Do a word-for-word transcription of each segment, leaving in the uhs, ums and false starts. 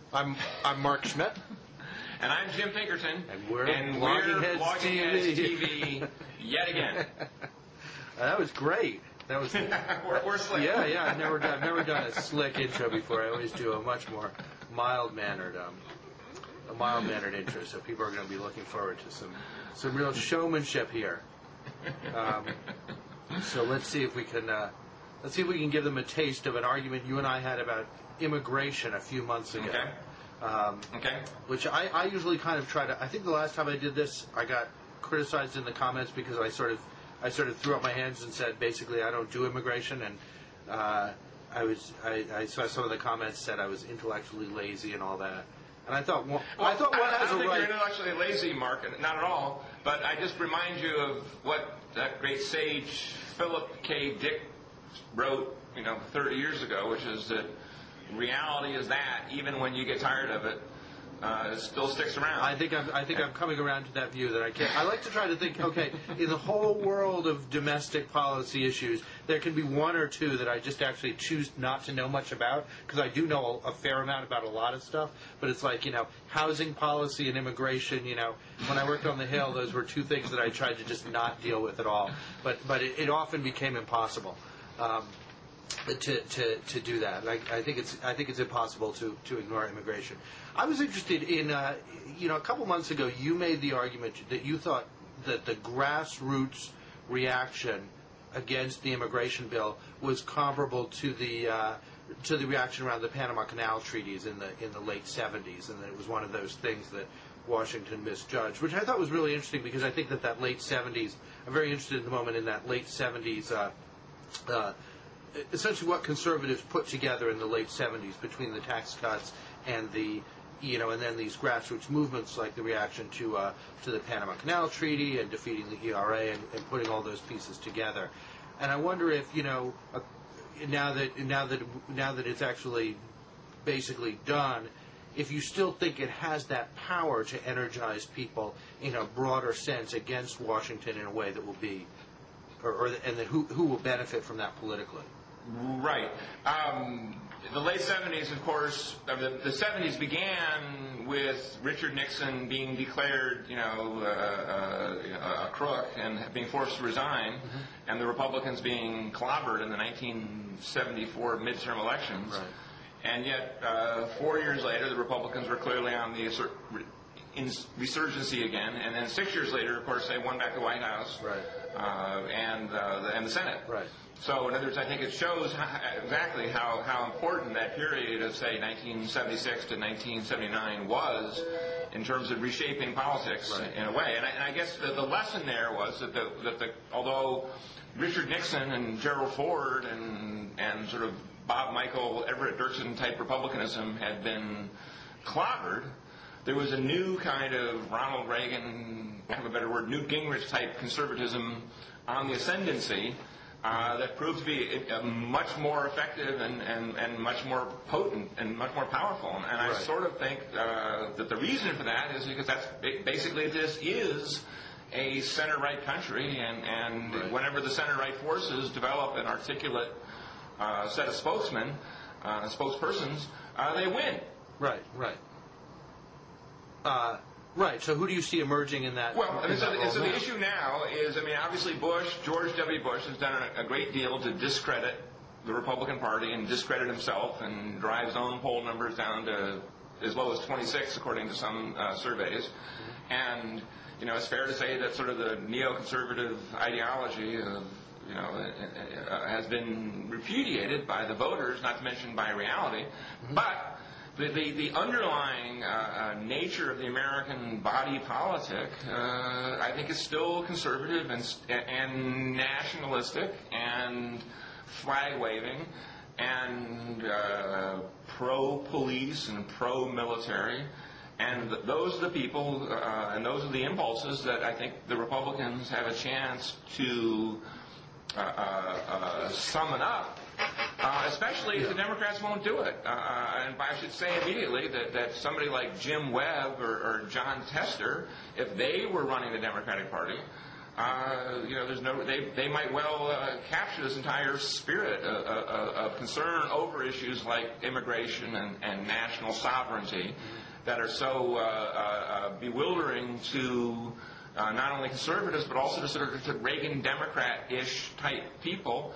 I'm I'm Mark Schmidt. And I'm Jim Pinkerton. And we're and Blogging we're Heads Blogging T V. Heads T V yet again. Uh, that was great. That was we're, we're slick. Yeah, yeah. I've never done I've never done a slick intro before. I always do a much more mild mannered um, a mild mannered intro. So people are going to be looking forward to some some real showmanship here. Um, so let's see if we can uh, let's see if we can give them a taste of an argument you and I had about immigration a few months ago. Okay. Um, okay. Which I, I usually kind of try to. I think the last time I did this, I got criticized in the comments because I sort of I sort of threw up my hands and said basically I don't do immigration, and uh, I was I, I saw some of the comments said I was intellectually lazy and all that. And I thought, well, well I thought one I, has I don't a think right. you're intellectually lazy, Mark, not at all. But I just remind you of what that great sage Philip K. Dick wrote, you know, thirty years ago, which is that reality is that even when you get tired of it, uh, it still sticks around. I think I'm I think I'm coming around to that view that I can't. I like to try to think. Okay, in the whole world of domestic policy issues, there can be one or two that I just actually choose not to know much about because I do know a, a fair amount about a lot of stuff. But it's like, you know, housing policy and immigration. You know, when I worked on the Hill, those were two things that I tried to just not deal with at all. But but it, it often became impossible. Um, To, to, to do that. I, I think it's I think it's impossible to, to ignore immigration. I was interested in uh, you know a couple months ago you made the argument that you thought that the grassroots reaction against the immigration bill was comparable to the uh, to the reaction around the Panama Canal treaties in the in the late seventies, and that it was one of those things that Washington misjudged, which I thought was really interesting because I think that that late seventies. I'm very interested at the moment in that late seventies. Uh, uh, essentially what conservatives put together in the late seventies between the tax cuts and the, you know, and then these grassroots movements like the reaction to uh, to the Panama Canal Treaty and defeating the E R A and, and putting all those pieces together. And I wonder if, you know, uh, now that now that now that it's actually basically done, if you still think it has that power to energize people in a broader sense against Washington in a way that will be, or, or and that who who will benefit from that politically. Right. Um, the late seventies, of course, uh, the, the seventies began with Richard Nixon being declared, you know, uh, uh, a crook and being forced to resign, mm-hmm. and the Republicans being clobbered in the nineteen seventy-four midterm elections. Right. And yet, uh, four years later, the Republicans were clearly on the assert- in resurgency again, and then six years later, of course, they won back the White House, right. uh, and uh, the, and the Senate. Right. So, in other words, I think it shows how, exactly how, how important that period of, say, nineteen seventy-six to nineteen seventy-nine was in terms of reshaping politics, right. in a way. And I, and I guess the, the lesson there was that, the, that the, although Richard Nixon and Gerald Ford and and sort of Bob Michael, Everett Dirksen type republicanism had been clobbered, there was a new kind of Ronald Reagan, I have a better word, Newt Gingrich type conservatism on the ascendancy. Uh, that proved to be uh, much more effective and, and, and much more potent and much more powerful. And, and I right. sort of think uh, that the reason for that is because that's basically this is a center-right country, and, and right. whenever the center-right forces develop an articulate uh, set of spokesmen, uh, spokespersons, uh, they win. Right, right. Uh, Right. So who do you see emerging in that? Well, I mean, so, the, so the now? issue now is, I mean, obviously Bush, George W. Bush, has done a, a great deal to discredit the Republican Party and discredit himself and drive his own poll numbers down to as low as twenty-six, according to some uh, surveys. Mm-hmm. And, you know, it's fair to say that sort of the neoconservative ideology of, you know, uh, has been repudiated by the voters, not to mention by reality. Mm-hmm. But The, the, the underlying uh, uh, nature of the American body politic, uh, I think, is still conservative and, and nationalistic and flag-waving and uh, pro-police and pro-military. And th- those are the people uh, and those are the impulses that I think the Republicans have a chance to uh, uh, uh, summon up. Uh, especially if the Democrats won't do it. Uh, and I should say immediately that, that somebody like Jim Webb or, or John Tester, if they were running the Democratic Party, Uh, you know, there's no. They they might well uh, capture this entire spirit of, of, of concern over issues like immigration and, and national sovereignty that are so uh, uh, bewildering to uh, not only conservatives but also to sort of to Reagan Democrat-ish type people,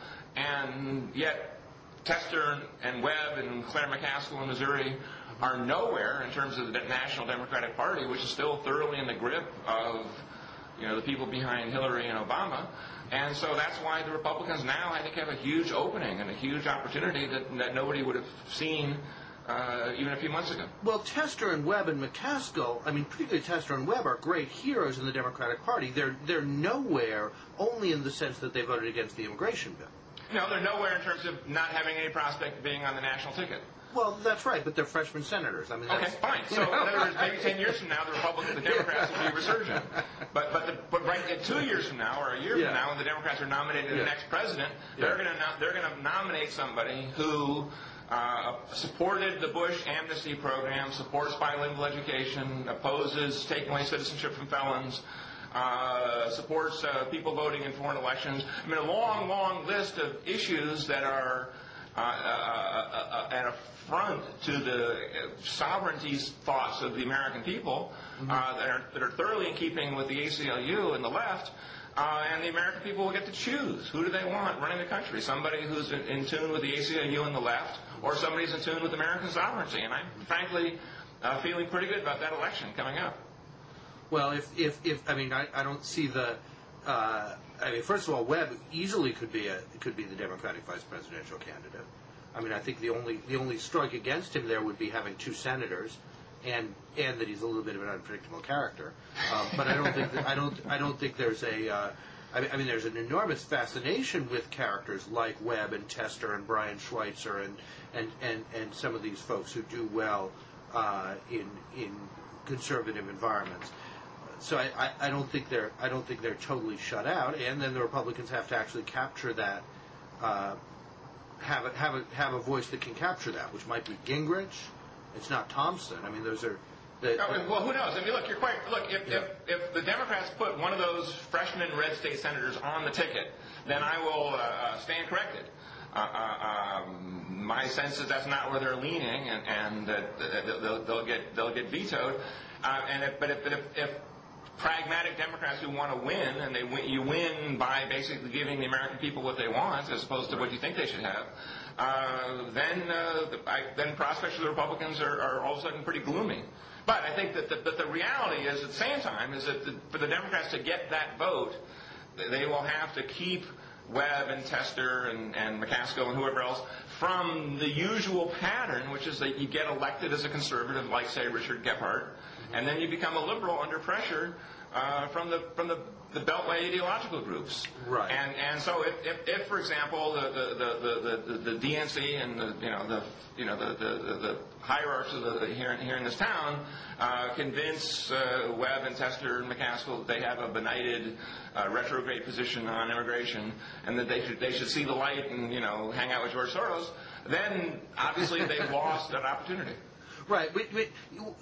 and yet Tester and Webb and Claire McCaskill in Missouri are nowhere in terms of the National Democratic Party, which is still thoroughly in the grip of, you know, the people behind Hillary and Obama. And so that's why the Republicans now, I think, have a huge opening and a huge opportunity that, that nobody would have seen uh, even a few months ago. Well, Tester and Webb and McCaskill, I mean, particularly Tester and Webb, are great heroes in the Democratic Party. They're, they're nowhere only in the sense that they voted against the immigration bill. No, they're nowhere in terms of not having any prospect of being on the national ticket. Well, that's right, but they're freshman senators. I mean, that's, okay, fine. So, in other words, maybe ten years from now, the Republicans, the Democrats will be resurgent. But but the, but right at two years from now, or a year yeah. from now, when the Democrats are nominating yeah. the next president, yeah. they're going to they're going to nominate somebody who uh, supported the Bush amnesty program, supports bilingual education, opposes taking away citizenship from felons. Uh, supports uh, people voting in foreign elections. I mean, a long, long list of issues that are uh, uh, uh, uh, an affront to the sovereignty thoughts of the American people, mm-hmm. uh, that, are, that are thoroughly in keeping with the A C L U and the left. Uh, and the American people will get to choose. Who do they want running the country? Somebody who's in, in tune with the A C L U and the left, or somebody who's in tune with American sovereignty. And I'm frankly uh, feeling pretty good about that election coming up. Well, if, if, if I mean, I, I don't see the, uh, I mean, first of all, Webb easily could be a could be the Democratic vice presidential candidate. I mean, I think the only the only strike against him there would be having two senators, and and that he's a little bit of an unpredictable character. Um, but I don't think that, I don't I don't think there's a, uh, I, mean, I mean, there's an enormous fascination with characters like Webb and Tester and Brian Schweitzer and and, and, and some of these folks who do well uh, in in conservative environments. So I, I, I don't think they're I don't think they're totally shut out, and then the Republicans have to actually capture that, uh, have a, have a have a voice that can capture that, which might be Gingrich. It's not Thompson. I mean, those are. The, oh, well, who knows? I mean, look, you're quite look. If, yeah. if if the Democrats put one of those freshman red state senators on the ticket, then I will uh, uh, stand corrected. Uh, uh, um, my sense is that's not where they're leaning, and and that uh, they'll, they'll get they'll get vetoed. Uh, and if, but if, but if, if pragmatic Democrats who want to win, and they win, you win by basically giving the American people what they want, as opposed to what you think they should have, uh, then uh, the, I, then prospects for the Republicans are, are all of a sudden pretty gloomy. But I think that the, that the reality is, at the same time, is that the, for the Democrats to get that vote, they will have to keep Webb and Tester and, and McCaskill and whoever else from the usual pattern, which is that you get elected as a conservative, like, say, Richard Gephardt, and then you become a liberal under pressure uh, from the from the, the Beltway ideological groups. Right. And and so if, if, if for example, the the, the, the, the the D N C and the you know the you know the the, the hierarchs of the, here here in this town uh, convince uh, Webb and Tester and McCaskill that they have a benighted uh, retrograde position on immigration, and that they should they should see the light and you know hang out with George Soros, then obviously they've lost that opportunity. Right. We, we,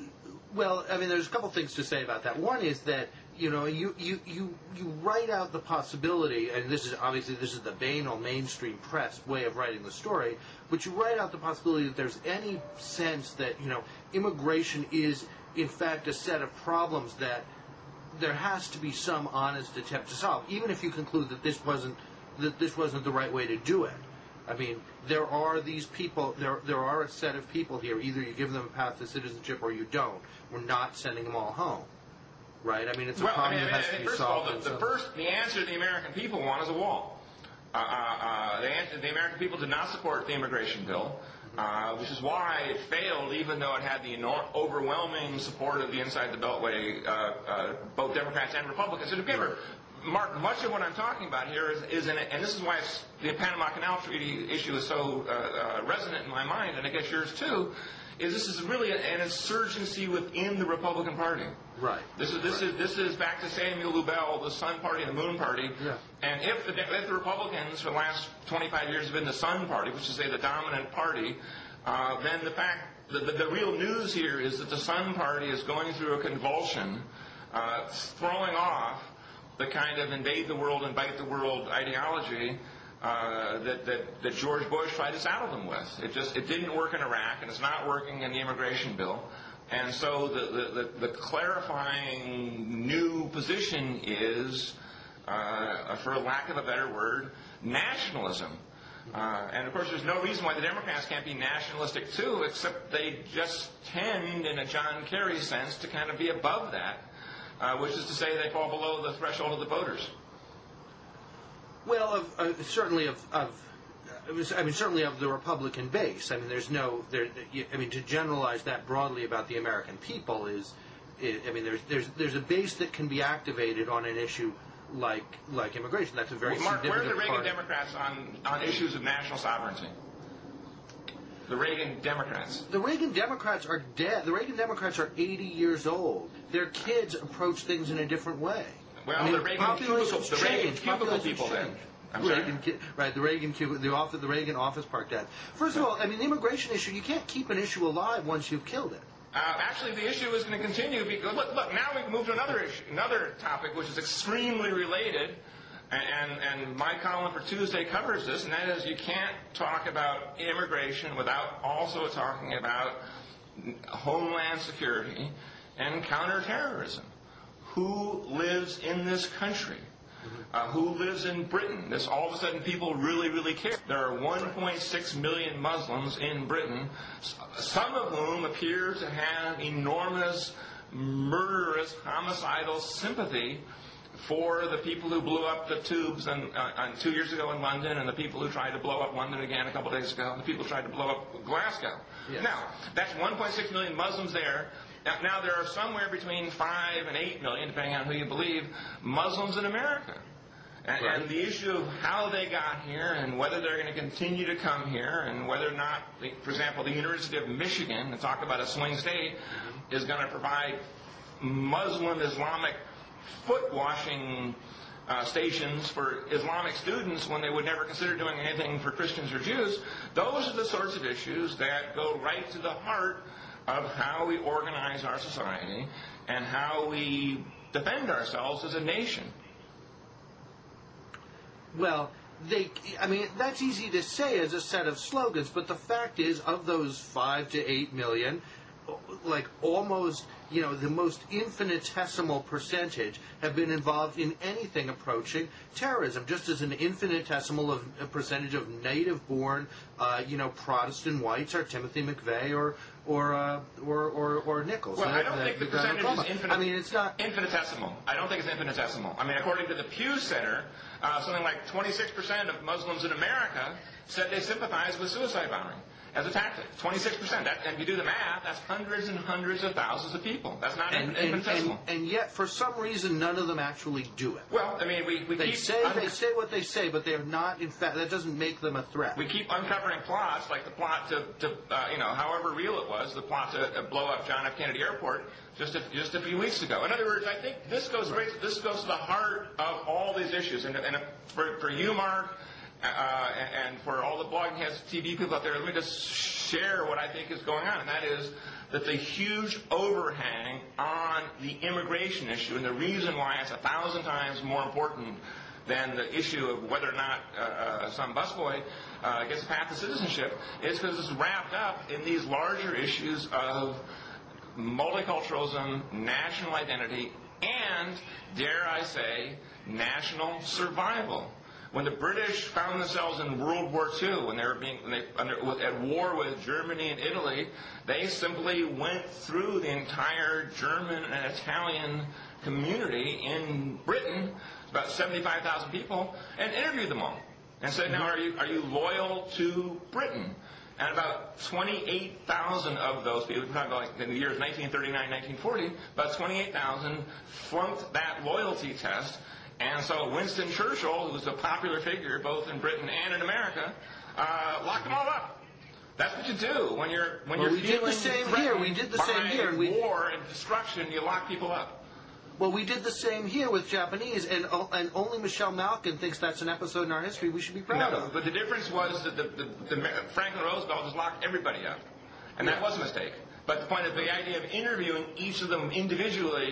well, I mean, there's a couple things to say about that. One is that, you know, you, you, you, you write out the possibility, and this is obviously this is the banal mainstream press way of writing the story, but you write out the possibility that there's any sense that, you know, immigration is, in fact, a set of problems that there has to be some honest attempt to solve, even if you conclude that this wasn't that this wasn't the right way to do it. I mean, there are these people, there there are a set of people here. Either you give them a path to citizenship or you don't. We're not sending them all home, right? I mean, it's a well, problem I mean, that has I mean, to be first solved. Of all, the, the first, the answer the American people want is a wall. Uh, uh, uh, the, the American people did not support the immigration bill, uh, which is why it failed, even though it had the enorm, overwhelming support of the inside the Beltway, uh, uh, both Democrats and Republicans. And remember, Mark, much of what I'm talking about here is, is in it, and this is why it's, the Panama Canal Treaty issue is so uh, uh, resonant in my mind, and I guess yours too, is this is really an insurgency within the Republican Party. Right. This is this right. is this is back to Samuel Lubell, the Sun Party and the Moon Party. Yeah. And if the if the Republicans for the last twenty-five years have been the Sun Party, which is say the dominant party, uh, then the fact the, the the real news here is that the Sun Party is going through a convulsion, uh, throwing off the kind of invade the world and bite the world ideology uh, that, that, that George Bush tried to saddle them with. It just it didn't work in Iraq, and it's not working in the immigration bill. And so the, the, the, the clarifying new position is, uh, for lack of a better word, nationalism. Uh, and of course, there's no reason why the Democrats can't be nationalistic too, except they just tend, in a John Kerry sense, to kind of be above that, uh, which is to say they fall below the threshold of the voters. Well, of, uh, certainly of, of, I mean, certainly of the Republican base. I mean, there's no, there. I mean, to generalize that broadly about the American people is, is I mean, there's there's there's a base that can be activated on an issue like like immigration. That's a very well, Mark, significant where are the Reagan part. Democrats on, on issues of national sovereignty? The Reagan Democrats. The Reagan Democrats are dead. The Reagan Democrats are eighty years old. Their kids approach things in a different way. Well, I mean, the Reagan cubicle, the Reagan cubicle people then. I'm Reagan, right, the Reagan, the office, the Reagan office park debt. First of all, I mean, the immigration issue, you can't keep an issue alive once you've killed it. Uh, actually, the issue is going to continue because look, look. Now we can move to another issue, another topic, which is extremely related, and, and and my column for Tuesday covers this, and that is you can't talk about immigration without also talking about homeland security and counterterrorism. Who lives in this country? Uh, who lives in Britain? This all of a sudden people really, really care. There are one point six million Muslims in Britain, some of whom appear to have enormous, murderous, homicidal sympathy for the people who blew up the tubes and, uh, and two years ago in London, and the people who tried to blow up London again a couple days ago, and the people who tried to blow up Glasgow. Yes. Now, that's one point six million Muslims there. Now, now, there are somewhere between five and eight million, depending on who you believe, Muslims in America. And, right. and the issue of how they got here and whether they're going to continue to come here and whether or not, the, for example, the University of Michigan, to talk about a swing state, is going to provide Muslim Islamic foot washing uh, stations for Islamic students when they would never consider doing anything for Christians or Jews. Those are the sorts of issues that go right to the heart of how we organize our society and how we defend ourselves as a nation. Well, they, I mean, that's easy to say as a set of slogans, but the fact is, of those five to eight million, like almost, you know, the most infinitesimal percentage have been involved in anything approaching terrorism, just as an infinitesimal of, a percentage of native-born, uh, you know, Protestant whites are Timothy McVeigh or or uh, or, or or Nichols. Well, the, I don't the, think the, the percentage is infinite, I mean, it's not infinitesimal. I don't think it's infinitesimal. I mean, according to the Pew Center, uh, something like twenty-six percent of Muslims in America said they sympathize with suicide bombing as a tactic. twenty-six percent. That, and if you do the math, that's hundreds and hundreds of thousands of people. That's not and, infinitesimal. And, and, and yet, for some reason, none of them actually do it. Well, I mean, we, we they keep... say un- they say what they say, but they're not, in fact, that doesn't make them a threat. We keep uncovering plots, like the plot to, to uh, you know, however real it was, the plot to uh, blow up John F. Kennedy Airport just a, just a few weeks ago. In other words, I think this goes right, this goes to the heart of all these issues. And, and for, for you, Mark, Uh, and for all the blogging heads, T V people out there, let me just share what I think is going on, and that is that the huge overhang on the immigration issue, and the reason why it's a thousand times more important than the issue of whether or not uh, uh, some busboy uh, gets a path to citizenship, is because it's wrapped up in these larger issues of multiculturalism, national identity, and, dare I say, national survival. When the British found themselves in World War Two, when they were being when they, under, at war with Germany and Italy, they simply went through the entire German and Italian community in Britain, about seventy-five thousand people, and interviewed them all, and said, "Now, are you are you loyal to Britain?" And about twenty-eight thousand of those people, we're talking about like in the years nineteen thirty-nine, nineteen forty, about twenty-eight thousand flunked that loyalty test. And so Winston Churchill, who was a popular figure both in Britain and in America, uh, locked them all up. That's what you do when you're when well, you're we feeling did the same here. We did the same here. And we, war and destruction. You lock people up. Well, we did the same here with Japanese, and uh, and only Michelle Malkin thinks that's an episode in our history we should be proud no, of. But the difference was that the, the, the Franklin Roosevelt just locked everybody up, and that yeah. was a mistake. But the point of the idea of interviewing each of them individually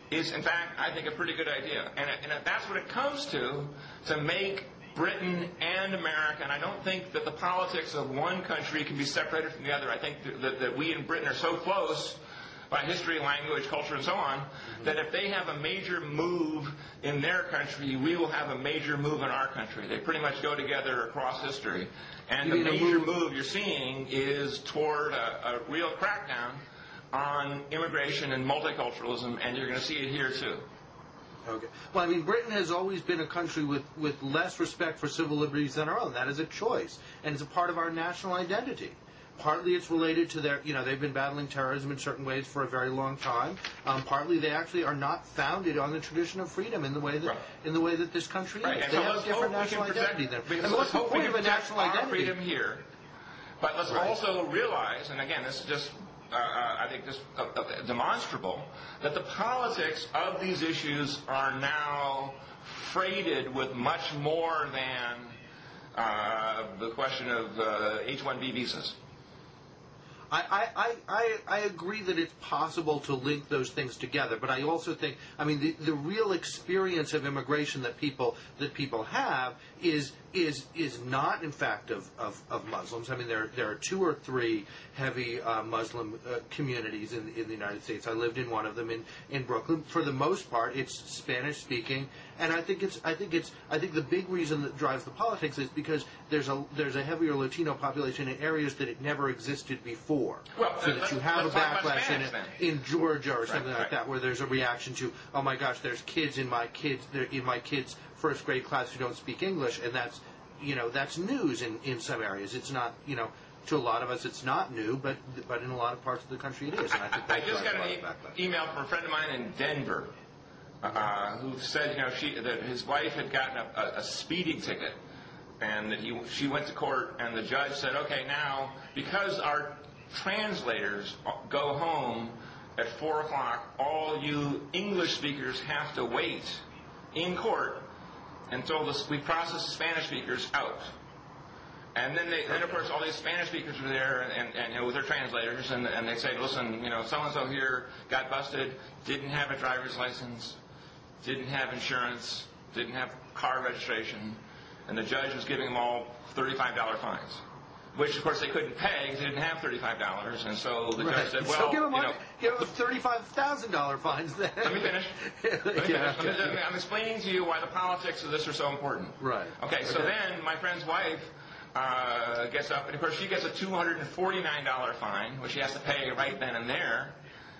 is, in fact, I think, a pretty good idea. And, and if that's what it comes to, to make Britain and America, and I don't think that the politics of one country can be separated from the other. I think that, that we in Britain are so close by history, language, culture, and so on, mm-hmm. that if they have a major move in their country, we will have a major move in our country. They pretty much go together across history. And you the major move? move you're seeing is toward a, a real crackdown on immigration and multiculturalism, and you're going to see it here too. Okay. Well, I mean, Britain has always been a country with, with less respect for civil liberties than our own. That is a choice, and it's a part of our national identity. Partly it's related to their, you know, they've been battling terrorism in certain ways for a very long time. Um, partly they actually are not founded on the tradition of freedom in the way that right. in the way that this country right. is. And they so have a different national identity than. And what's the point of a national our identity? Freedom here, but let's right. also realize, and again, this is just. Uh, I think just uh, uh, demonstrable that the politics of these issues are now freighted with much more than uh, the question of uh, H one B visas. I, I, I, I agree that it's possible to link those things together, but I also think, I mean, the, the real experience of immigration that people that people have is is is not, in fact, of, of, of Muslims. I mean, there there are two or three heavy uh, Muslim uh, communities in in the United States. I lived in one of them in, in Brooklyn. For the most part, it's Spanish speaking, and I think it's I think it's I think the big reason that drives the politics is because there's a there's a heavier Latino population in areas that it never existed before. Well, so that you have a backlash in, Spanish, in Georgia or something right, like right. that, where there's a reaction to, oh my gosh, there's kids in my kids in my kids' first grade class who don't speak English, and that's you know that's news in, in some areas. It's not you know to a lot of us it's not new, but but in a lot of parts of the country it is. And I, think I just got an e- email from a friend of mine in Denver uh, who said you know she that his wife had gotten a, a, a speeding ticket, and that he she went to court, and the judge said, okay, now because our translators go home at four o'clock, all you English speakers have to wait in court until the, we process the Spanish speakers out. And then, they, then of course, all these Spanish speakers are there, and, and, and you know, with their translators, and, and they say, listen, you know, so-and-so here got busted, didn't have a driver's license, didn't have insurance, didn't have car registration, and the judge was giving them all thirty-five dollars fines. Which, of course, they couldn't pay because they didn't have thirty-five dollars. And so the right. judge said, well, so give them, you know... give them thirty-five thousand dollars fines then. Let me finish. Let me finish. yeah, okay. Let me, I'm explaining to you why the politics of this are so important. Right. Okay, so okay. then my friend's wife uh, gets up, and of course she gets a two hundred forty-nine dollars fine, which she has to pay right then and there.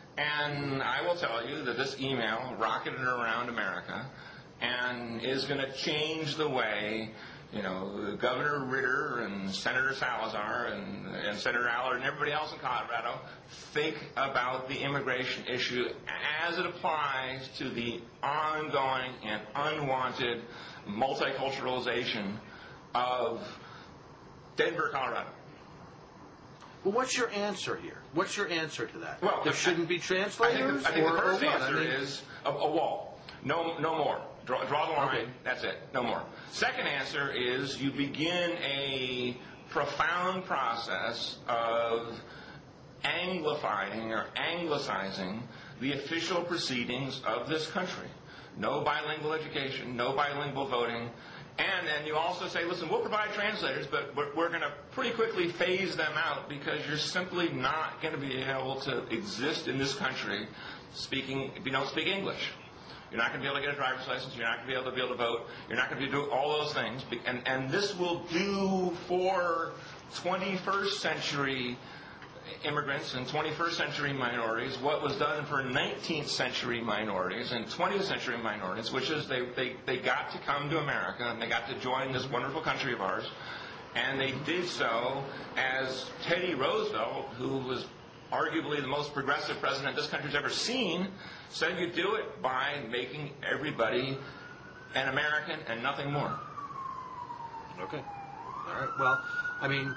And I will tell you that this email rocketed around America and is going to change the way... You know, Governor Ritter and Senator Salazar and, and Senator Allard and everybody else in Colorado think about the immigration issue as it applies to the ongoing and unwanted multiculturalization of Denver, Colorado. Well, what's your answer here? What's your answer to that? Well, there I, shouldn't be translators? I think the, I think or, the first or what? answer I mean, is a, a wall. No, no more. Draw, draw the line. Okay. That's it. No more. Second answer is you begin a profound process of anglifying or anglicizing the official proceedings of this country. No bilingual education, no bilingual voting. And then you also say, listen, we'll provide translators, but we're, we're going to pretty quickly phase them out because you're simply not going to be able to exist in this country speaking if you don't speak English. You're not going to be able to get a driver's license. You're not going to be able to be able to vote. You're not going to be able to do all those things. And, and this will do for twenty-first century immigrants and twenty-first century minorities what was done for nineteenth century minorities and twentieth century minorities, which is they, they, they got to come to America and they got to join this wonderful country of ours. And they did so as Teddy Roosevelt, who was arguably the most progressive president this country's ever seen, said you do it by making everybody an American and nothing more. Okay. All right. Well, I mean,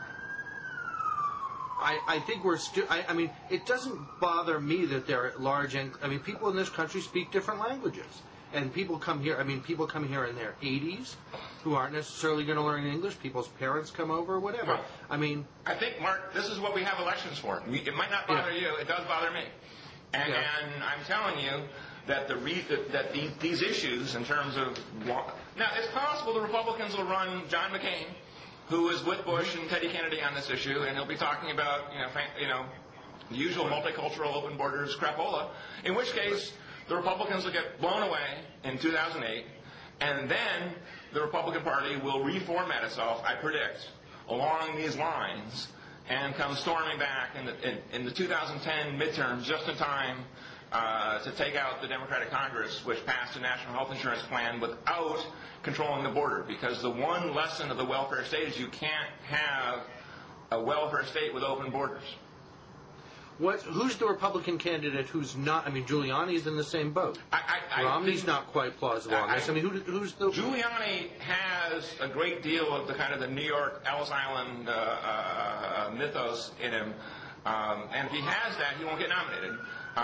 I, I think we're still, I, I mean, it doesn't bother me that there are large, and I mean, people in this country speak different languages. And people come here, I mean, people come here in their eighties who aren't necessarily going to learn English. People's parents come over, whatever. Well, I mean... I think, Mark, this is what we have elections for. We, it might not bother yeah. you. It does bother me. And, yeah. and I'm telling you, that the re, that, that the, these issues in terms of now it's possible the Republicans will run John McCain, who is with Bush and Teddy Kennedy on this issue, and he'll be talking about you know you know the usual multicultural open borders crapola. In which case, the Republicans will get blown away in two thousand eight, and then the Republican Party will reformat itself, I predict, along these lines, and come storming back in the, in, in the two thousand ten midterms just in time uh, to take out the Democratic Congress, which passed a national health insurance plan without controlling the border. Because the one lesson of the welfare state is you can't have a welfare state with open borders. What, who's the Republican candidate who's not? I mean, Giuliani's in the same boat. I, I, Romney's not quite plausible on this. I mean, who, who's the... Giuliani has a great deal of the kind of the New York Ellis Island uh, uh, mythos in him. Um, and if he has that, he won't get nominated.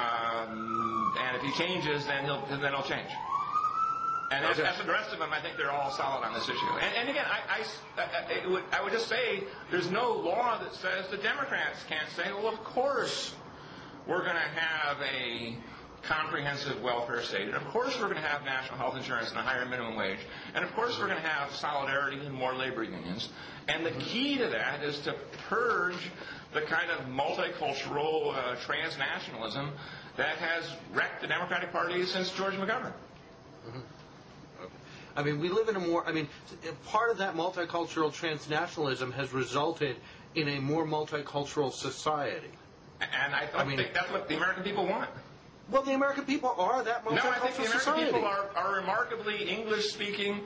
Um, and if he changes, then he'll then he'll change. And as, okay. as for the rest of them, I think they're all solid on this issue. And, and again, I, I, I, it would, I would just say there's no law that says the Democrats can't say, well, of course we're going to have a comprehensive welfare state. And of course we're going to have national health insurance and a higher minimum wage. And of course we're going to have solidarity and more labor unions. And the key to that is to purge the kind of multicultural uh, transnationalism that has wrecked the Democratic Party since George McGovern. Mm-hmm. I mean, we live in a more, I mean, part of that multicultural transnationalism has resulted in a more multicultural society. And I, don't I mean, think that's what the American people want. Well, the American people are that multicultural No, I think the American society. people are, are remarkably English-speaking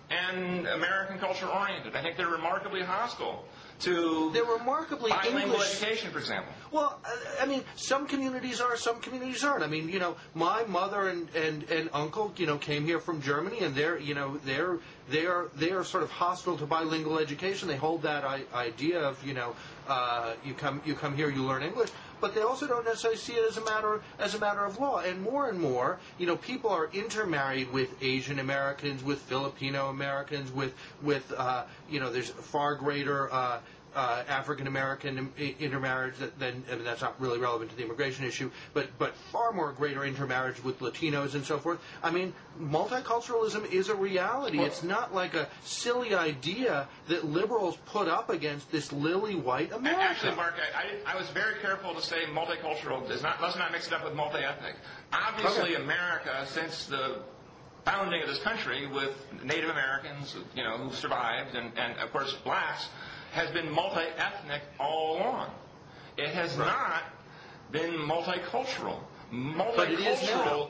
and American culture-oriented. I think they're remarkably hostile to They're remarkably bilingual English. education, for example. Well, I mean, some communities are, some communities aren't. I mean, you know, my mother and, and, and uncle, you know, came here from Germany, and they're, you know, they're they are they are sort of hostile to bilingual education. They hold that I- idea of, you know, uh, you come you come here, you learn English, but they also don't necessarily see it as a matter as a matter of law. And more and more, you know, people are intermarried with Asian Americans, with Filipino Americans, with with uh, you know, there's far greater Uh, Uh, African American intermarriage, that, then I mean, that's not really relevant to the immigration issue, but but far more greater intermarriage with Latinos and so forth. I mean, multiculturalism is a reality. Well, it's not like a silly idea that liberals put up against this lily white America. Actually, Mark, I, I, I was very careful to say multicultural. Does not, let's not mix it up with multi-ethnic. Obviously, Okay. America, since the founding of this country, with Native Americans, you know, who survived, and, and of course blacks, has been multi-ethnic all along. It has Right. not been multicultural. But it is Multicultural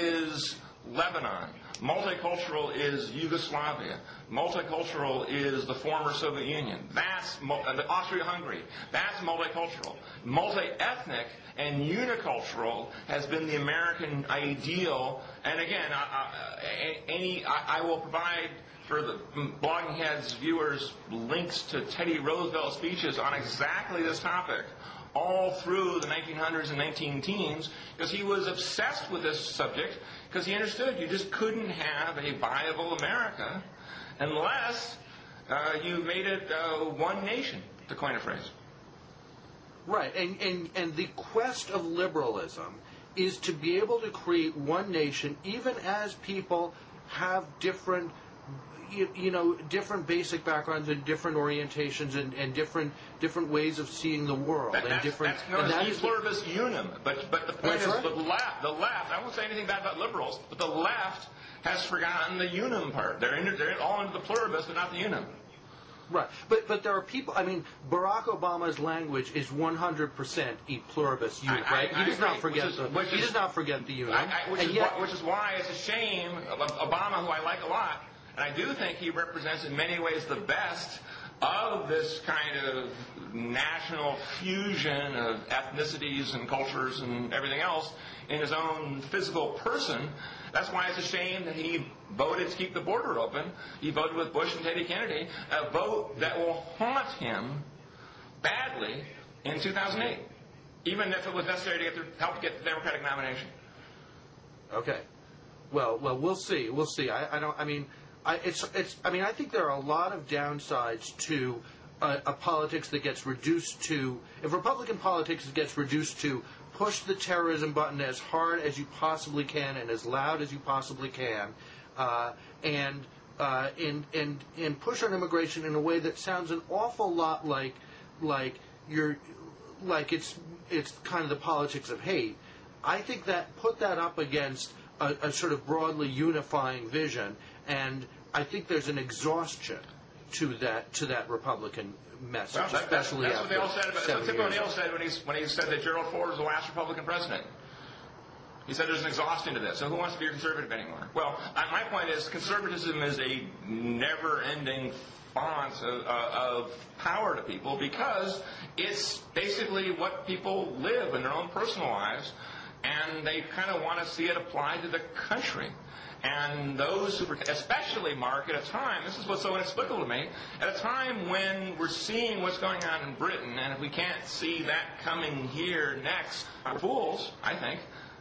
is Lebanon. Multicultural is Yugoslavia. Multicultural is the former Soviet Union. That's mul- uh, the Austria-Hungary. That's multicultural. Multi-ethnic and unicultural has been the American ideal. And again, I, I, any I, I will provide for the Blogging Heads viewers links to Teddy Roosevelt speeches on exactly this topic all through the nineteen hundreds and nineteen teens, because he was obsessed with this subject, because he understood you just couldn't have a viable America unless uh, you made it uh, one nation, to coin a phrase. Right, and, and, and the quest of liberalism is to be able to create one nation, even as people have different, you, you know, different basic backgrounds and different orientations and, and different different ways of seeing the world. That, and that's, different, that's known and as that e is the- pluribus unum. But, but the point That's is, right. the left, the left, I won't say anything bad about liberals, but the left has forgotten the unum part. They're, in, they're all into the pluribus, but not the unum. Right, but but there are people. I mean, Barack Obama's language is one hundred percent e pluribus unum. I- I- Right, he I does not agree, forget which is- the. which He is- does not forget the unum. I, I, which, and is yet, why, which is why it's a shame of Obama, who I like a lot, and I do think he represents in many ways the best of this kind of national fusion of ethnicities and cultures and everything else in his own physical person. That's why it's a shame that he voted to keep the border open. He voted with Bush and Teddy Kennedy, a vote that will haunt him badly in two thousand eight, even if it was necessary to get the, help get the Democratic nomination. Okay. Well, well, we'll see. We'll see. I, I don't. I mean, I, it's it's. I mean, I think there are a lot of downsides to a, a politics that gets reduced to, if Republican politics gets reduced to push the terrorism button as hard as you possibly can and as loud as you possibly can, uh, and, uh, and and and push on immigration in a way that sounds an awful lot like like you're like it's it's kind of the politics of hate. I think that put that up against a, a sort of broadly unifying vision, and I think there's an exhaustion to that to that Republican message, well, that, especially that's, that's what they all after said about. seven That's what Tip years. O'Neill said when he when he said that Gerald Ford was the last Republican president. He said there's an exhaustion to this. So who wants to be a conservative anymore? Well, I, my point is conservatism is a never-ending font of, uh, of power to people because it's basically what people live in their own personal lives, and they kind of want to see it applied to the country. And those who, especially, Mark, at a time, this is what's so inexplicable to me, at a time when we're seeing what's going on in Britain, and if we can't see that coming here next, we're fools, I think.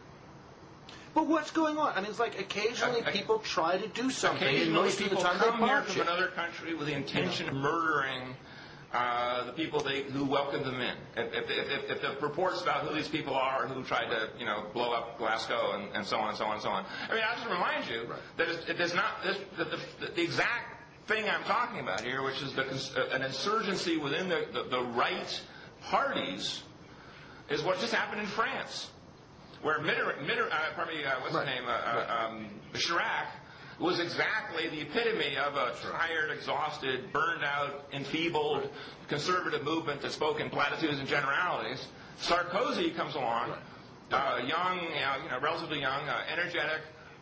But what's going on? I mean, it's like occasionally Uh, uh, people try to do something, and Occasionally most of the people time they come here botch from it. another country with the intention of murdering uh, the people they, who welcomed them in. If, if, if, if the reports about who these people are, who tried to, you know, blow up Glasgow, and, and so on and so on and so on. I mean, I just remind you Right. that it, it does not. This, the, the, the exact thing I'm talking about here, which is the, an insurgency within the, the, the right parties, is what just happened in France. Where Mitter, Mitter, uh, pardon me, uh, what's Right. his name, uh, uh, um, Chirac, was exactly the epitome of a tired, exhausted, burned out, enfeebled conservative movement that spoke in platitudes and generalities. Sarkozy comes along, uh, young, you know, you know, relatively young, uh, energetic,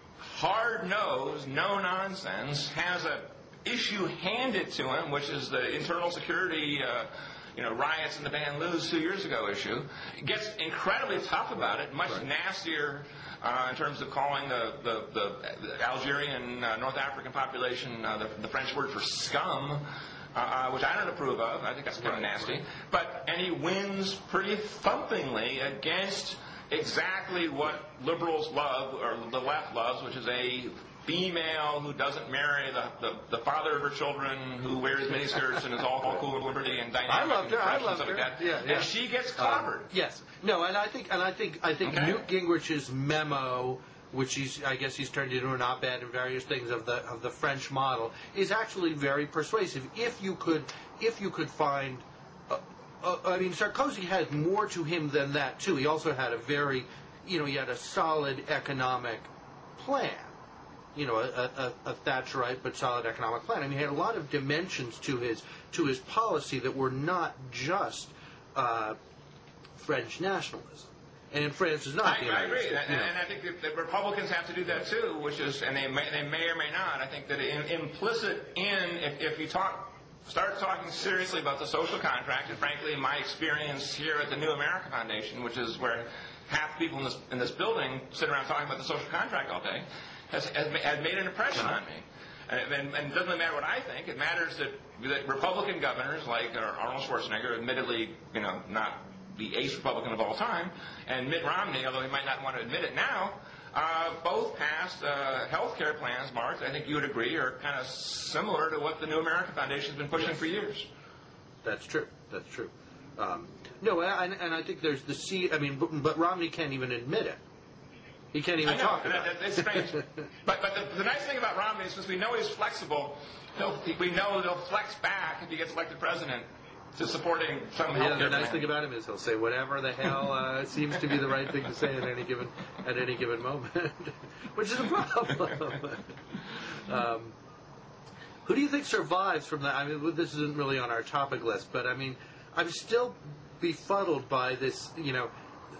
hard-nosed, no-nonsense, has a issue handed to him, which is the internal security uh, you know, riots in the Van Luz two years ago issue. Gets incredibly tough about it, much Right. nastier uh, in terms of calling the, the, the, the Algerian, uh, North African population uh, the, the French word for scum, uh, which I don't approve of. I think that's kind of nasty. But, and he wins pretty thumpingly against exactly what liberals love, or the left loves, which is a female who doesn't marry the, the, the father of her children, who wears miniskirts and is all, all cool and liberty and dynamic. I loved and her. I fresh and loved stuff her. like that. Yeah, yeah. And she gets Um, clobbered. yes. No, and I think and I think I think Okay. Newt Gingrich's memo, which he's I guess he's turned into an op-ed and various things of the of the French model, is actually very persuasive. If you could if you could find, uh, uh, I mean, Sarkozy had more to him than that too. He also had a very, you know, he had a solid economic plan. You know, a, a, a Thatcherite but solid economic plan. I mean, he had a lot of dimensions to his to his policy that were not just uh, French nationalism. And in France, is not I, the I United agree, States. and, you know. and I think that the Republicans have to do that too, which is, and they may, they may or may not. I think that in, implicit in, if, if you talk, start talking seriously about the social contract, and frankly, my experience here at the New America Foundation, which is where half the people in this in this building sit around talking about the social contract all day, has, has, has made an impression on me. And, and, and it doesn't matter what I think. It matters that, that Republican governors like Arnold Schwarzenegger, admittedly, you know, not the ace Republican of all time, and Mitt Romney, although he might not want to admit it now, uh, both passed uh, health care plans, Mark, I think you would agree, are kind of similar to what the New America Foundation has been pushing for years. That's true. That's true. Um, no, and, and I think there's the C. I mean, but, but Romney can't even admit it. He can't even I know, talk and about that, it. it's strange. but but the, the nice thing about Romney is, since we know he's flexible, he'll, we know he'll flex back if he gets elected president to supporting some Yeah, health the care nice plan. thing about him is he'll say whatever the hell uh, seems to be the right thing to say at any given at any given moment, which is a problem. um, who do you think survives from that? I mean, this isn't really on our topic list, but I mean, I'm still befuddled by this, you know,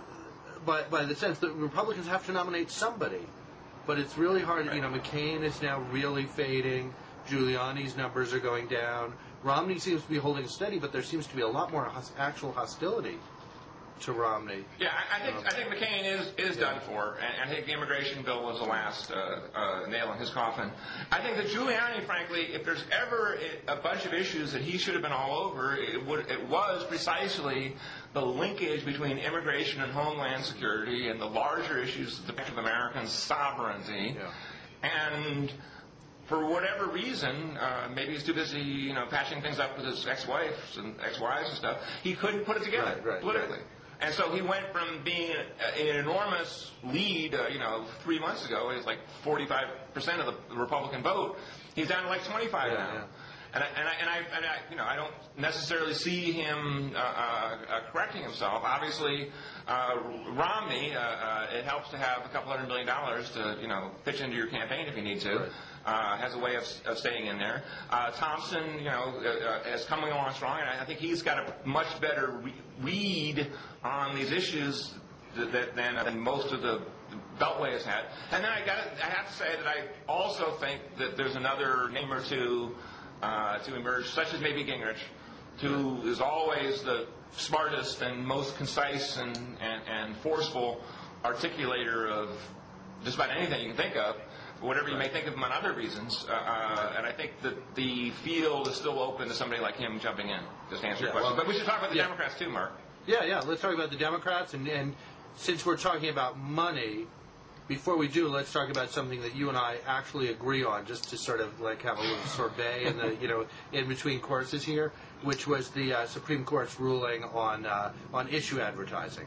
by by the sense that Republicans have to nominate somebody, but it's really hard. You know, McCain is now really fading. Giuliani's numbers are going down. Romney seems to be holding steady, but there seems to be a lot more hos- actual hostility to Romney. Yeah, I, I think I think McCain is is done for, and I think the immigration bill was the last uh, uh, nail in his coffin. I think that Giuliani, frankly, if there's ever a bunch of issues that he should have been all over, it would it was precisely the linkage between immigration and homeland security and the larger issues of American sovereignty, Yeah. and for whatever reason, uh, maybe he's too busy, you know, patching things up with his ex-wives and ex-wives and stuff. He couldn't put it together right, right, politically. Right. And so he went from being a, an enormous lead, uh, you know, three months ago, it was like forty-five percent of the Republican vote. He's down to like twenty-five yeah, now. Yeah. And I, and I, and I, and I, you know, I don't necessarily see him uh, uh, uh, correcting himself. Obviously, uh, Romney, uh, uh, it helps to have a couple hundred million dollars to, you know, pitch into your campaign if you need to. Right. Uh, has a way of, of staying in there. Uh, Thompson, you know, uh, is coming along strong, and I think he's got a much better re- read on these issues th- that, than, than most of the Beltway has had. And then I got, I have to say that I also think that there's another name or two uh, to emerge, such as maybe Gingrich, who is always the smartest and most concise and, and, and forceful articulator of just about anything you can think of, whatever you may think of him on other reasons. Uh, uh, and I think that the field is still open to somebody like him jumping in, just to answer your Yeah, question. well, But we should talk about the yeah. Democrats too, Mark. Yeah, yeah. Let's talk about the Democrats, and, and since we're talking about money, before we do, let's talk about something that you and I actually agree on, just to sort of like have a little sorbet in the you know in between courses here, which was the uh, Supreme Court's ruling on uh, on issue advertising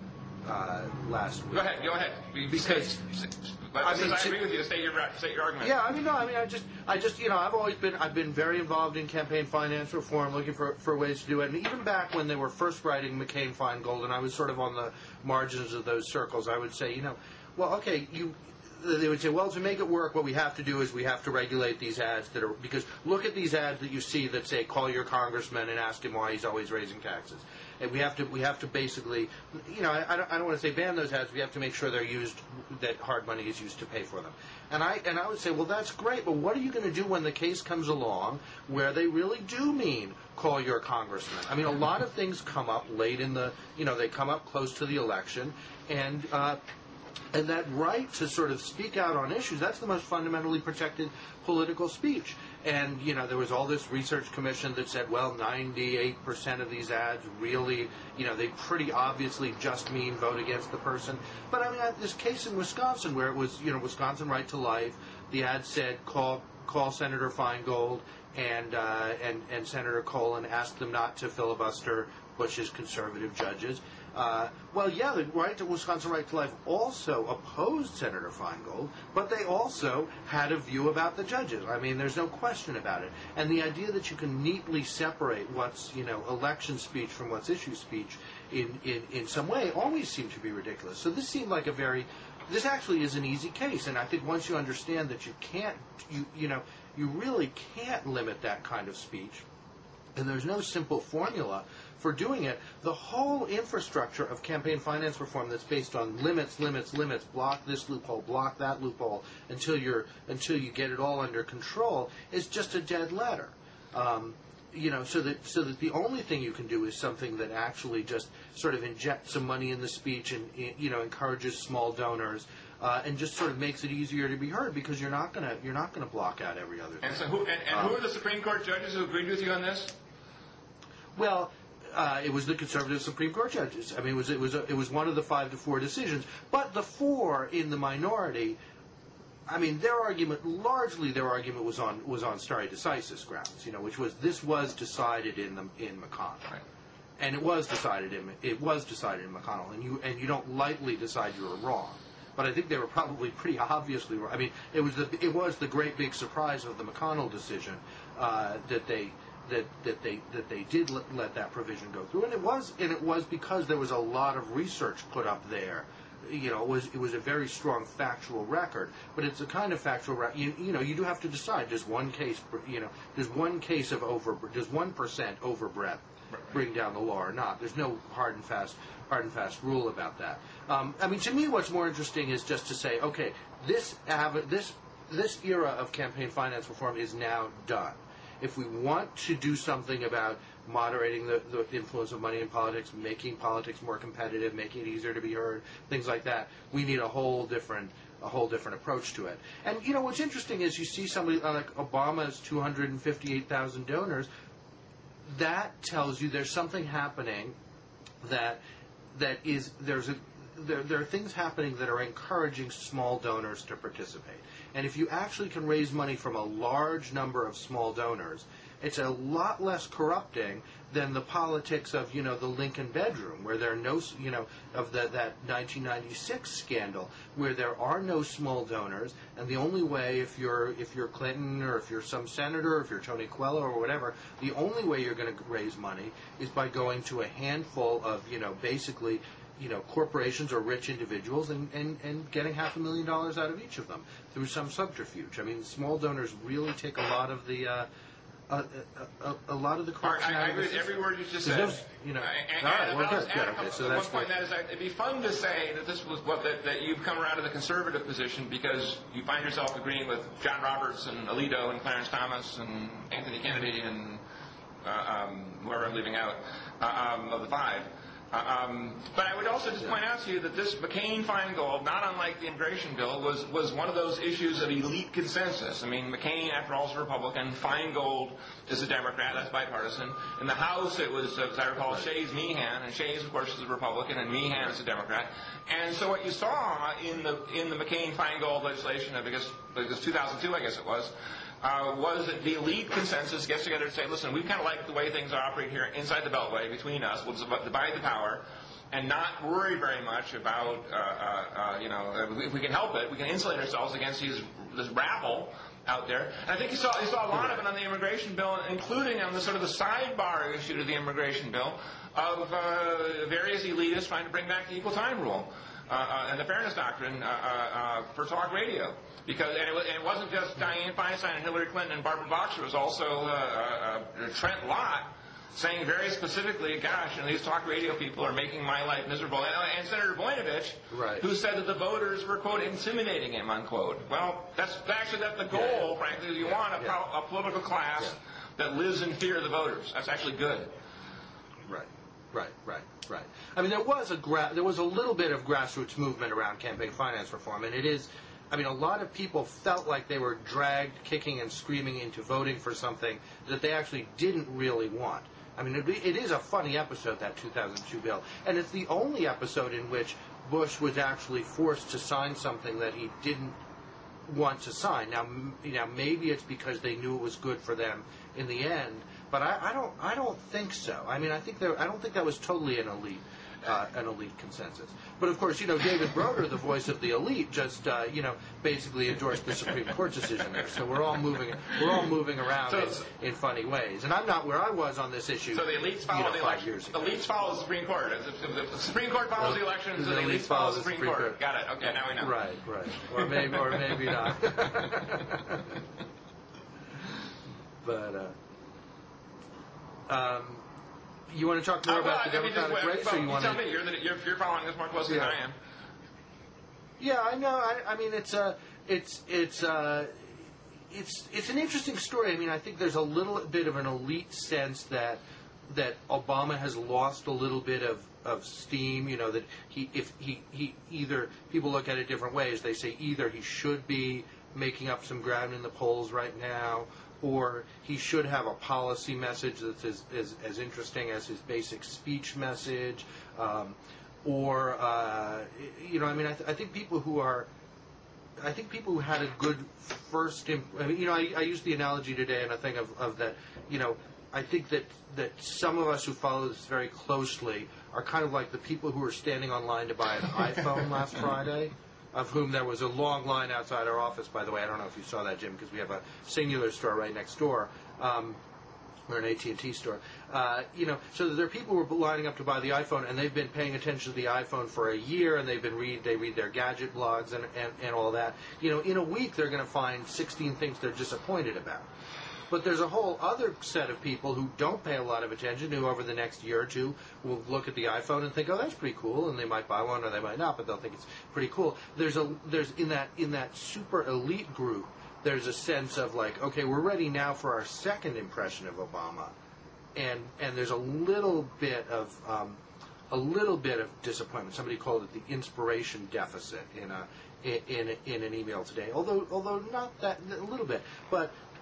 uh, last week. Go ahead, go ahead. Because but I since mean, I to- agree with you, state your state your argument. Yeah, I mean, no, I mean, I just, I just, you know, I've always been, I've been very involved in campaign finance reform, looking for, for ways to do it. And even back when they were first writing McCain-Feingold, and I was sort of on the margins of those circles, I would say, you know, well, okay, you, they would say, well, to make it work, what we have to do is we have to regulate these ads that are, because look at these ads that you see that say, call your congressman and ask him why he's always raising taxes. And we have to, we have to basically, you know, I, I don't, I don't want to say ban those ads. We have to make sure they're used, that hard money is used to pay for them. And I, and I would say, well, that's great, but what are you going to do when the case comes along where they really do mean call your congressman? I mean, a lot of things come up late in the, you know, they come up close to the election, and, uh, and that right to sort of speak out on issues, that's the most fundamentally protected political speech. And, you know, there was all this research commission that said, well, ninety-eight percent of these ads really, you know, they pretty obviously just mean vote against the person. But, I mean, I- this case in Wisconsin where it was, you know, Wisconsin Right to Life, the ad said, call call Senator Feingold and, uh, and, and Senator Cole and ask them not to filibuster Bush's conservative judges. Uh, well, yeah, the right to Wisconsin Right to Life also opposed Senator Feingold, but they also had a view about the judges. I mean, there's no question about it. And the idea that you can neatly separate what's, you know, election speech from what's issue speech in, in, in some way always seemed to be ridiculous. So this seemed like a very, this actually is an easy case. And I think once you understand that you can't, you, you know, you really can't limit that kind of speech, and there's no simple formula for doing it. The whole infrastructure of campaign finance reform that's based on limits, limits, limits, block this loophole, block that loophole, until you're until you get it all under control, is just a dead letter. Um, you know, so that so that the only thing you can do is something that actually just sort of injects some money in the speech and, you know, encourages small donors. Uh, and just sort of makes it easier to be heard, because you're not gonna you're not gonna block out every other thing. And so, who and, and Um, who are the Supreme Court judges who agreed with you on this? Well, uh, it was the conservative Supreme Court judges. I mean, it was it was a, it was one of the five to four decisions. But the four in the minority, I mean, their argument largely their argument was on was on stare decisis grounds. You know, which was this was decided in the in McConnell, Right. and it was decided in it was decided in McConnell, and you and you don't lightly decide you were wrong. But I think they were probably pretty obviously wrong. I mean, it was the it was the great big surprise of the McConnell decision uh, that they. That, that they that they did let, let that provision go through, and it was and it was because there was a lot of research put up there. You know, it was it was a very strong factual record, but it's a kind of factual record. You, you know, you do have to decide: does one case, you know, does one case of over, does one percent overbreadth bring down the law or not? There's no hard and fast hard and fast rule about that. Um, I mean, to me, what's more interesting is just to say, okay, this av- this this era of campaign finance reform is now done. If we want to do something about moderating the, the influence of money in politics, making politics more competitive, making it easier to be heard, things like that, we need a whole different a whole different approach to it. And, you know, what's interesting is you see somebody like Obama's two hundred fifty-eight thousand donors. That tells you there's something happening that that is there's a there, there are things happening that are encouraging small donors to participate. And if you actually can raise money from a large number of small donors, it's a lot less corrupting than the politics of, you know, the Lincoln bedroom, where there are no, you know, of the, that nineteen ninety-six scandal, where there are no small donors, and the only way, if you're if you're Clinton or if you're some senator, or if you're Tony Coelho or whatever, the only way you're going to raise money is by going to a handful of, you know, basically, you know, corporations or rich individuals and, and, and getting half a million dollars out of each of them through some subterfuge. I mean, small donors really take a lot of the uh, a, a, a, a lot of the Mark, corruption. I, I out of agree the with every word you just said. Those, you know, and, all right, and well, I'll good, add good, a okay, couple- so one that's point good. that is, that it'd be fun to say that this was what that, that you've come around to the conservative position because you find yourself agreeing with John Roberts and Alito and Clarence Thomas and Anthony Kennedy and uh, um, whoever I'm leaving out uh, um, of the five. Uh, um, but I would also just point out to you that this McCain-Feingold, not unlike the immigration bill, was, was one of those issues of elite consensus. I mean, McCain, after all, is a Republican. Feingold is a Democrat. That's bipartisan. In the House, it was, as I recall, Shays Meehan, and Shays, of course, is a Republican, and Meehan is a Democrat. And so what you saw in the in the McCain-Feingold legislation, I guess it was two thousand two, I guess it was, Uh, was that the elite consensus gets together and say, listen, we kind of like the way things operate here inside the Beltway between us. We'll divide the power and not worry very much about, uh, uh, uh, you know, if we can help it, we can insulate ourselves against these, this rabble out there. And I think you saw, you saw a lot of it on the immigration bill, including on the sort of the sidebar issue to the immigration bill of uh, various elitists trying to bring back the equal time rule. Uh, uh, and the fairness doctrine uh, uh, uh, for talk radio. Because, and it, was, and it wasn't just Dianne Feinstein and Hillary Clinton and Barbara Boxer. It was also uh, uh, uh, Trent Lott saying very specifically, gosh, you know, these talk radio people are making my life miserable. And, and Senator Voinovich, right, who said that the voters were, quote, intimidating him, unquote. Well, that's actually that's the goal, yeah. frankly. You want a, yeah. po- a political class yeah. that lives in fear of the voters. That's actually good. Right, right, right. Right. I mean, there was a gra- there was a little bit of grassroots movement around campaign finance reform, and it is, I mean, a lot of people felt like they were dragged kicking and screaming into voting for something that they actually didn't really want. I mean, it, it is a funny episode, that two thousand two bill, and it's the only episode in which Bush was actually forced to sign something that he didn't want to sign. Now, m- you know, maybe it's because they knew it was good for them in the end. But I, I don't. I don't think so. I mean, I think there. I don't think that was totally an elite, uh, an elite consensus. But of course, you know, David Broder, the voice of the elite, just uh, you know, basically endorsed the Supreme Court decision there. So we're all moving. We're all moving around so, in, in funny ways. And I'm not where I was on this issue. So the elites follow you know, the five election. years ago. Elites follow the Supreme Court. The, the Supreme Court follows well, the election, so the elites follow the Supreme, Supreme Court. Court. Got it. Okay, now we know. Right, right. Or maybe, or maybe not. But. Uh, Um, you want to talk more uh, well, about the I mean, Democratic just, race, well, or you you want tell to? me. You're, the, you're, you're following this more closely yeah. than I am. Yeah, I know. I, I mean, it's a, it's, it's, uh, it's, it's an interesting story. I mean, I think there's a little bit of an elite sense that that Obama has lost a little bit of, of steam. You know, that he, if he, he either people look at it different ways. They say either he should be making up some ground in the polls right now, or he should have a policy message that's as, as, as interesting as his basic speech message, um, or, uh, you know, I mean, I, th- I think people who are, I think people who had a good first, imp- I mean, you know, I, I used the analogy today, and I think of, of that, you know, I think that, that some of us who follow this very closely are kind of like the people who were standing online to buy an iPhone last Friday, of whom there was a long line outside our office, by the way. I don't know if you saw that, Jim, because we have a Singular store right next door, um, or an A T and T store. Uh, you know, so there are people who are lining up to buy the iPhone, and they've been paying attention to the iPhone for a year, and they've been read they read their gadget blogs and, and, and all that. You know, in a week they're going to find sixteen things they're disappointed about. But there's a whole other set of people who don't pay a lot of attention, who over the next year or two will look at the iPhone and think, "Oh, that's pretty cool," and they might buy one or they might not, but they'll think it's pretty cool. There's a there's in that in that super elite group, there's a sense of like, okay, we're ready now for our second impression of Obama, and and there's a little bit of um, a little bit of disappointment. Somebody called it the inspiration deficit in a in in, in an email today. Although although not that a little bit, but.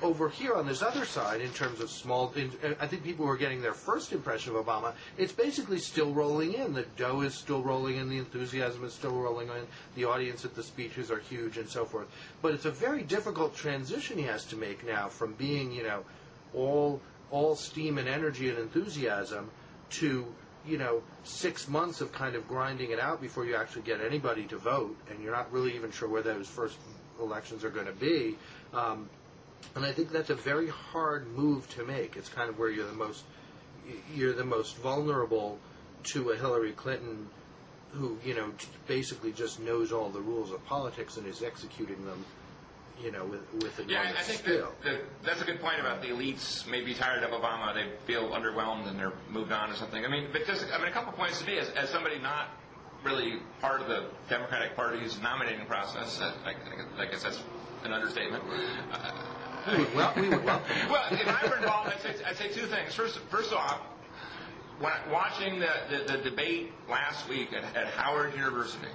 over here on this other side, in terms of small, in, I think people who are getting their first impression of Obama, it's basically still rolling in. The dough is still rolling in, the enthusiasm is still rolling in, the audience at the speeches are huge, and so forth. But it's a very difficult transition he has to make now from being, you know, all all steam and energy and enthusiasm to, you know, six months of kind of grinding it out before you actually get anybody to vote, and you're not really even sure where those first elections are going to be. Um, and I think that's a very hard move to make. It's kind of where you're the most you're the most vulnerable to a Hillary Clinton who, you know, basically just knows all the rules of politics and is executing them, you know, with, with enormous Yeah, I think skill. that, that, that's a good point about the elites may be tired of Obama, they feel underwhelmed and they're moved on or something. I mean, but just, I mean, a couple points to me, as, as somebody not really part of the Democratic Party's nominating process, I, I, I guess that's an understatement. Uh, we would, well, we would welcome it. Well, if I were involved, I'd say, I'd say two things. First, first off, when watching the, the, the debate last week at, at Howard University,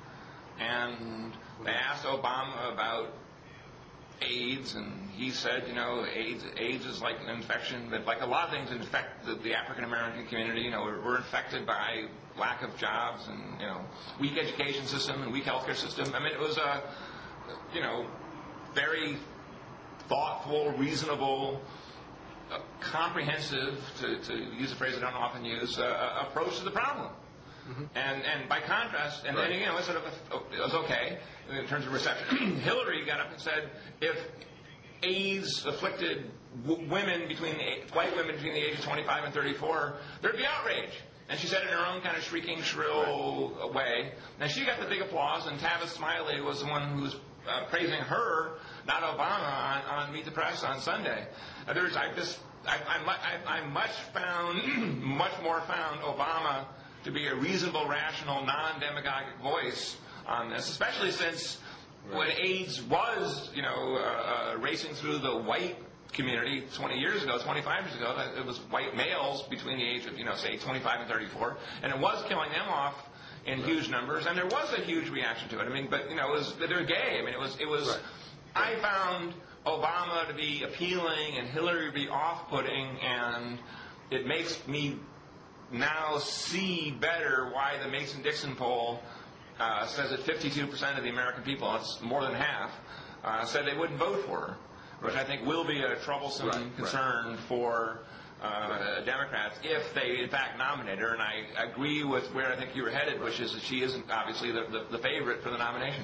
and they asked Obama about AIDS, and he said, you know, AIDS, AIDS is like an infection, but like a lot of things infect the, the African American community. You know, we're, we're infected by lack of jobs and, you know, weak education system and weak healthcare system. I mean, it was a, you know, very thoughtful, reasonable, uh, comprehensive, to, to use a phrase I don't often use, uh, approach to the problem. Mm-hmm. And and by contrast, and right. then, you know, it, sort of, it was okay in terms of reception. Hillary got up and said, if AIDS afflicted w- women between the, white women between the age of twenty-five and thirty-four, there'd be outrage. And she said it in her own kind of shrieking, shrill right. way. Now, she got the big applause, and Tavis Smiley was the one who was uh, praising her, not Obama, on, on Meet the Press on Sunday. Uh, there's, I just, I, I, I, I much found, much more found Obama to be a reasonable, rational, non-demagogic voice on this, especially since right. when AIDS was, you know, uh, uh, racing through the white community twenty years ago, twenty-five years ago, it was white males between the age of, you know, say twenty-five and thirty-four, and it was killing them off in right. huge numbers, and there was a huge reaction to it. I mean, but, you know, it was, they're gay. I mean, it was, it was, right. I found Obama to be appealing and Hillary to be off-putting, and it makes me now see better why the Mason-Dixon poll uh, says that fifty-two percent of the American people, that's more than half, uh, said they wouldn't vote for her, which I think will be a troublesome right, concern right. for uh, right. Democrats if they, in fact, nominate her. And I agree with where I think you were headed, which is that she isn't obviously the, the, the favorite for the nomination.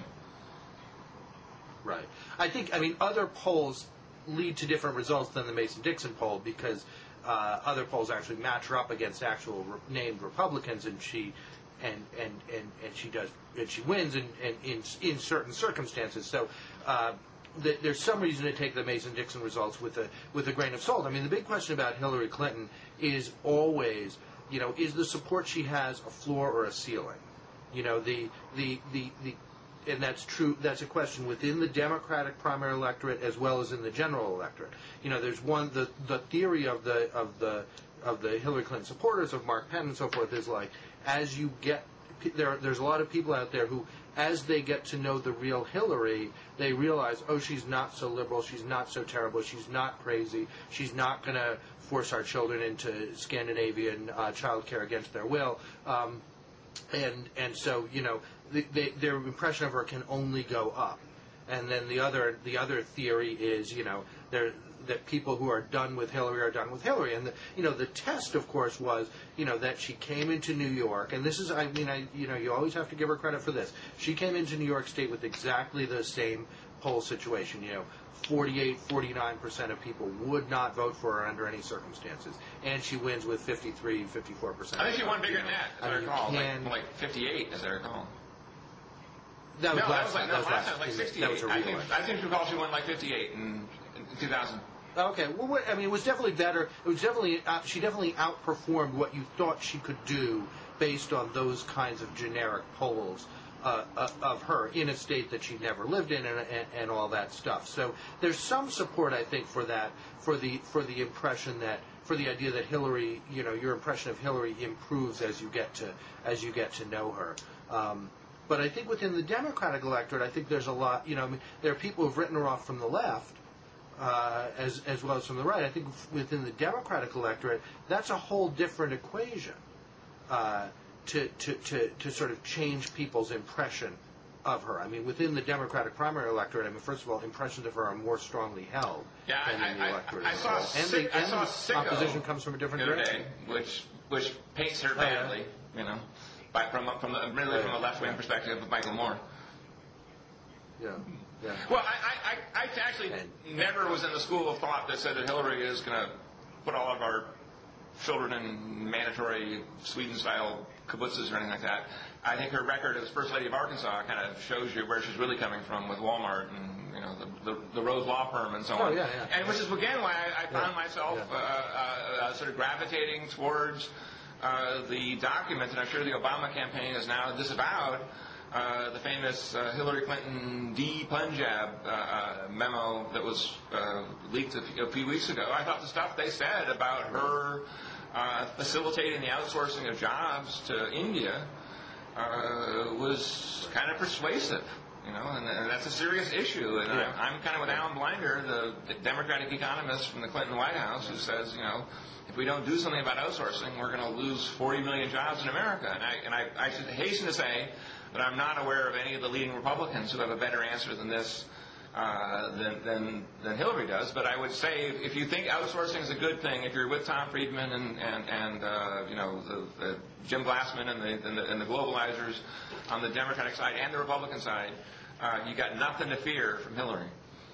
Right. I think, I mean, other polls lead to different results than the Mason-Dixon poll because Uh, other polls actually match her up against actual re- named Republicans, and she and and, and, and she does and she wins in in, in, in certain circumstances. So uh, th- there's some reason to take the Mason-Dixon results with a with a grain of salt. I mean, the big question about Hillary Clinton is always, you know, is the support she has a floor or a ceiling? You know, the the the, the and that's true. That's a question within the Democratic primary electorate as well as in the general electorate. You know, there's one the the theory of the of the of the Hillary Clinton supporters of Mark Penn and so forth is like as you get there. There's a lot of people out there who, as they get to know the real Hillary, they realize, oh, she's not so liberal, she's not so terrible, she's not crazy, she's not going to force our children into Scandinavian uh, child care against their will. Um, and and so you know. The, they, their impression of her can only go up, and then the other the other theory is you know that people who are done with Hillary are done with Hillary, and the, you know the test of course was you know that she came into New York, and this is I mean I you know you always have to give her credit for this. She came into New York State with exactly the same poll situation. You know, forty-eight, forty-nine percent of people would not vote for her under any circumstances, and she wins with fifty-three, fifty-four percent. I think she won bigger than that, as I, I mean, recall, can, like, like fifty-eight, as I recall. That was no, last that was like, time. no, last time, like sixty-eight. That was a I think, real I think she recall she won like fifty-eight in, in two thousand. Okay, well, what, I mean, it was definitely better. It was definitely uh, she definitely outperformed what you thought she could do based on those kinds of generic polls uh, uh, of her in a state that she never lived in and, and, and all that stuff. So there's some support, I think, for that, for the for the impression that for the idea that Hillary, you know, your impression of Hillary improves as you get to as you get to know her. Um, But I think within the Democratic electorate, I think there's a lot, you know, I mean, there are people who've written her off from the left, uh, as as well as from the right. I think within the Democratic electorate, that's a whole different equation uh, to, to to to sort of change people's impression of her. I mean, within the Democratic primary electorate, I mean, first of all, impressions of her are more strongly held yeah, than I, in the I, electorate I, I as saw well. And sick, the, and I saw the opposition comes from a different the other direction. day, which which paints her Oh, yeah. badly, you know, by, from from the, really from a left wing Yeah. perspective of Michael Moore. Yeah, yeah. Well, I, I, I actually And- never was in the school of thought that said that Hillary is going to put all of our children in mandatory Sweden-style kibbutzes or anything like that. I think her record as First Lady of Arkansas kind of shows you where she's really coming from with Walmart and you know the the, the Rose Law Firm and so Oh, on. yeah, yeah. And which is again why I, I found Yeah, myself yeah. uh, uh, uh, sort of gravitating towards uh, the document, and I'm sure the Obama campaign is now disavowed. Uh, the famous uh, Hillary Clinton D. Punjab uh, uh, memo that was uh, leaked a few, a few weeks ago. I thought the stuff they said about her uh, facilitating the outsourcing of jobs to India uh, was kind of persuasive, you know, and, and that's a serious issue. And Yeah. I'm, I'm kind of with Alan Blinder, the Democratic economist from the Clinton White House, who says, you know, if we don't do something about outsourcing, we're going to lose forty million jobs in America. And I, and I, I should hasten to say that I'm not aware of any of the leading Republicans who have a better answer than this uh, than, than than Hillary does. But I would say if you think outsourcing is a good thing, if you're with Tom Friedman and and, and uh, you know the, the Jim Glassman and the, and the and the globalizers on the Democratic side and the Republican side, uh, you got nothing to fear from Hillary.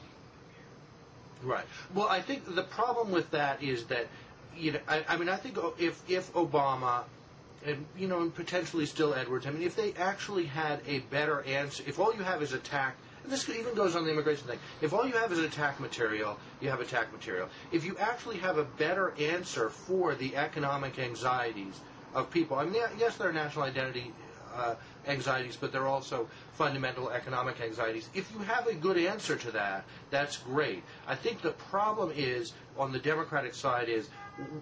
Right. Well, I think the problem with that is that, you know, I, I mean, I think if if Obama and, you know, and potentially still Edwards, I mean, if they actually had a better answer, if all you have is attack, and this even goes on the immigration thing, if all you have is attack material, you have attack material. If you actually have a better answer for the economic anxieties of people, I mean, yeah, yes, there are national identity uh, anxieties, but there are also fundamental economic anxieties. If you have a good answer to that, that's great. I think the problem is, on the Democratic side, is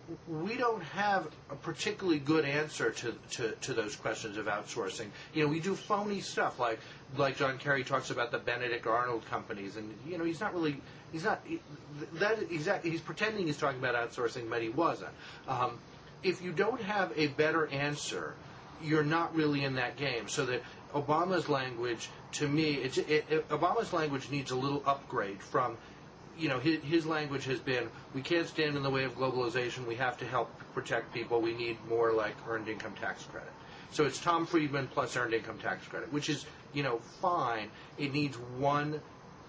we don't have a particularly good answer to, to, to those questions of outsourcing. You know, we do phony stuff like like John Kerry talks about the Benedict Arnold companies, and you know, he's not really he's not that exactly he's pretending he's talking about outsourcing, but he wasn't. Um, if you don't have a better answer, you're not really in that game. So that Obama's language, to me, it's, it, it, Obama's language needs a little upgrade from. You know, his, his language has been, we can't stand in the way of globalization, we have to help protect people, we need more like earned income tax credit. So it's Tom Friedman plus earned income tax credit, which is, you know, fine. It needs one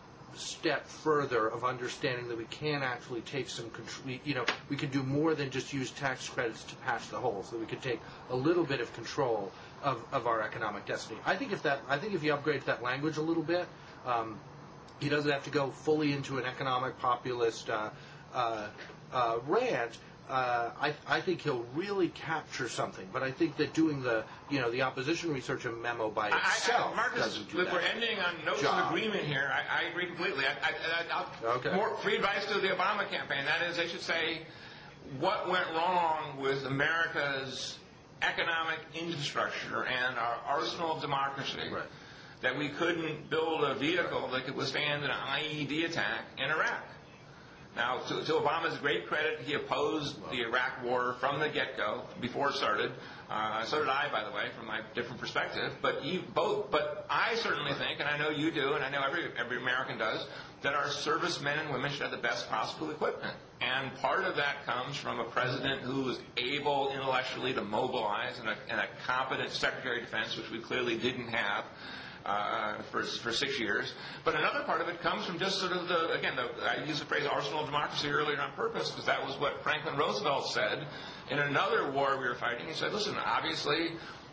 step further of understanding that we can actually take some control, you know, we can do more than just use tax credits to patch the hole, so we can take a little bit of control of, of our economic destiny. I think if that, I think if you upgrade that language a little bit, um, he doesn't have to go fully into an economic populist uh, uh, uh, rant. Uh, I, I think he'll really capture something. But I think that doing the, you know, the opposition research and memo by itself I, I, Marcus, doesn't do look, that. we're ending on notes job. of agreement here. I, I agree completely. I, I, I, I'll, Okay. More free advice to the Obama campaign. That is, they should say what went wrong with America's economic infrastructure and our arsenal of democracy. Right. That we couldn't build a vehicle that could withstand an I E D attack in Iraq. Now, to, to Obama's great credit, he opposed the Iraq war from the get-go, before it started. Uh, so did I, by the way, from my different perspective. But you both, but I certainly think, and I know you do, and I know every every American does, that our servicemen and women should have the best possible equipment. And part of that comes from a president who is able intellectually to mobilize and a, and a competent Secretary of Defense, which we clearly didn't have. Uh, for for six years, but another part of it comes from just sort of the again the, I used the phrase arsenal of democracy earlier on purpose because that was what Franklin Roosevelt said in another war we were fighting. He said, "Listen, obviously,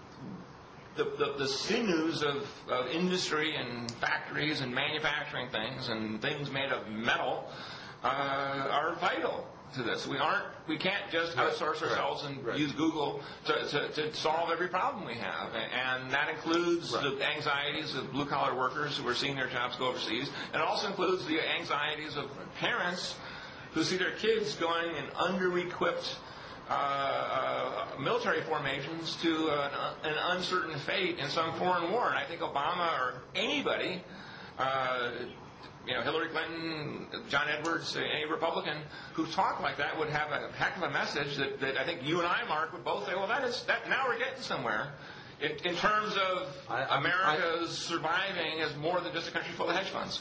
the the, the sinews of, of industry and factories and manufacturing things and things made of metal uh, are vital to this. We aren't. We can't just Right, outsource ourselves right, and right. use Google to, to, to solve every problem we have, and that includes Right. the anxieties of blue-collar workers who are seeing their jobs go overseas. And it also includes the anxieties of parents who see their kids going in under-equipped uh, uh, military formations to an, an uncertain fate in some foreign war. And I think Obama or anybody uh, you know, Hillary Clinton, John Edwards, any Republican who talked like that would have a heck of a message that, that I think you and I, Mark, would both say, well, that is that. Now we're getting somewhere. In, in terms of I, I, America's I, surviving as more than just a country full of hedge funds.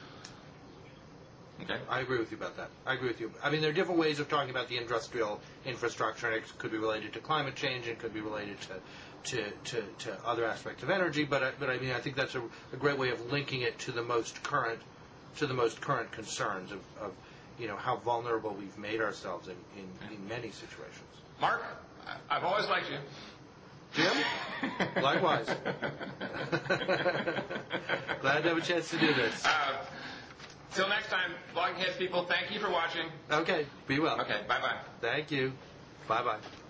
Okay. I agree with you about that. I agree with you. I mean, there are different ways of talking about the industrial infrastructure, and it could be related to climate change, and it could be related to to, to, to other aspects of energy. But I, but I mean, I think that's a, a great way of linking it to the most current to the most current concerns of, of you know how vulnerable we've made ourselves in, in, in many situations. Mark, I've always liked you. Jim? Likewise. Glad to have a chance to do this. Uh, till next time, Blogging Heads people, thank you for watching. Okay, be well. Okay, bye-bye. Thank you. Bye-bye.